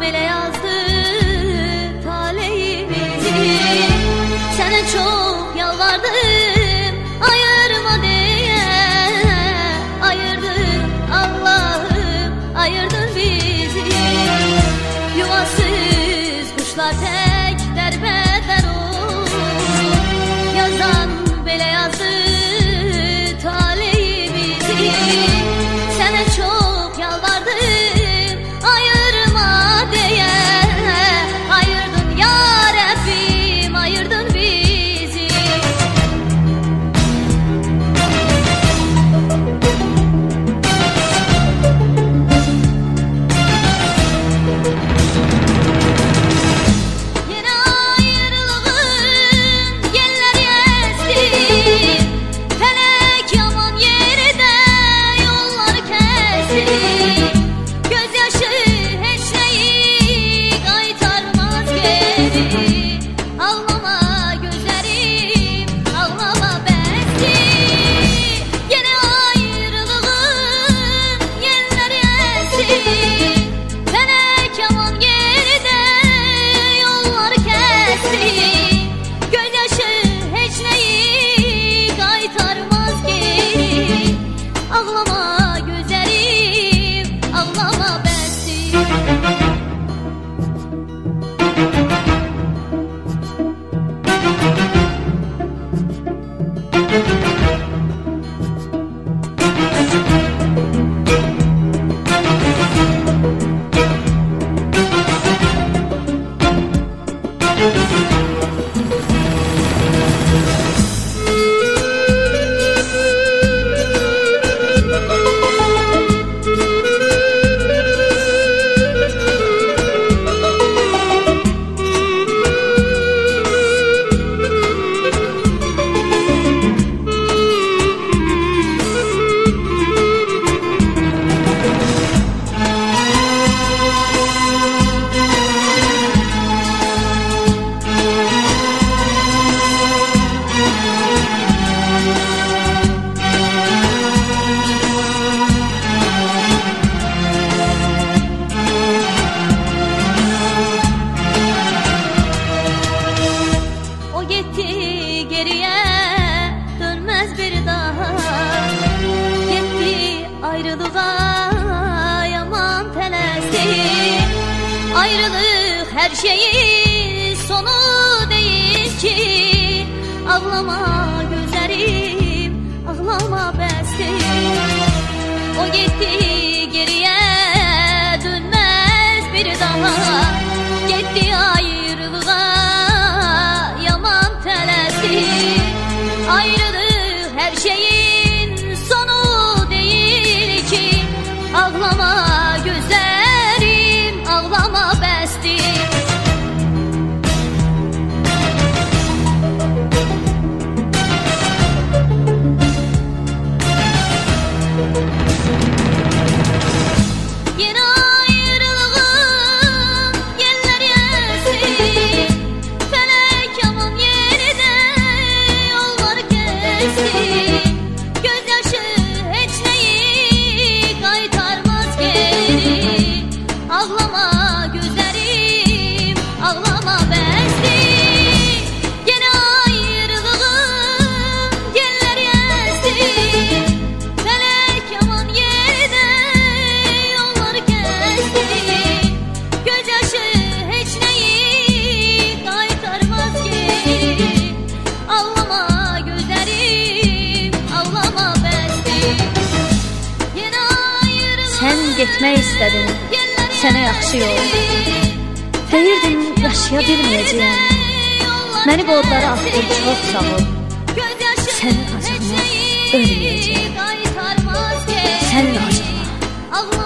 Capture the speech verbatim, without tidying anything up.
ele yazdı talihimizi. Sana çok yalvardım ayırma diye, ayırdın Allah'ım, ayırdın bizi. Yuvasız kuşlar tek derbeder olur, yazan bele yazdı talihimizi. Sana çok yalvardım ayırma diye, ayırdın ya Rabbim, ayırdın bizi. Yine ayrılığın yeller esti, felek yaman yerde yollar kesti. Gözyaşı hiç neyi kaytarmaz geri, ağlama gözlerim, ağlama besti. Yine ayrılığın yeller esti, felek yaman yerde yollar kesti. Gözyaşı hiç neyi kaytarmaz geri, ağlama gözlerim, ağlama besti. O gitti geriye dönmez bir daha, gitti ayrılığa yaman telesti. Ayrılık her şeyin sonu değil ki, ağlama gözlerim, ağlama besti. O gitti geriye dönmez bir daha, gitti ayrılığa yaman telesti. Ayrılık her şeyin sonu değil ki, ağlama gözlerim, ağlama besti. Yine ayrılığın yeller esti, felek yaman yerde yollar kesti. Gözyaşı hiç neyi kaytarmaz geri, ağlama gözlerim, ağlama besti. Yine ayrılığın yeller esti, felek yaman yerde yollar kesti. Gözyaşı hiç neyi kaytarmaz geri, ağlama gözlerim, ağlama besti. Yine ayrılığın Sen getmək istədin, yeller sənə yaxşı yol. Deyirdin yaşaya bilməyəcəyəm, məni bu odlara atdın, çox sağ ol. Sənin acığına ölməyəcəyəm, sənin acığına. ağlama